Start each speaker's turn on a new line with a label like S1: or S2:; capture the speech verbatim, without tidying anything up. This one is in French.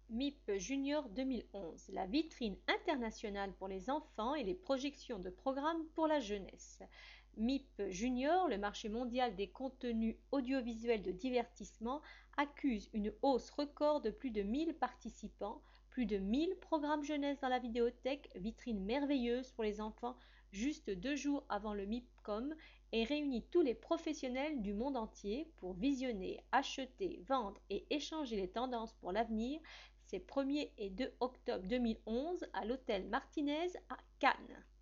S1: M I P Junior deux mille onze, la vitrine internationale pour les enfants et les projections de programmes pour la jeunesse. M I P Junior, le marché mondial des contenus audiovisuels de divertissement, accuse une hausse record de plus de mille participants, plus de mille programmes jeunesse dans la vidéothèque, vitrine merveilleuse pour les enfants, juste deux jours avant le MIPCOM, et réunit tous les professionnels du monde entier pour visionner, acheter, vendre et échanger les tendances pour l'avenir. C'est premier et deux octobre deux mille onze à l'hôtel Martinez à Cannes.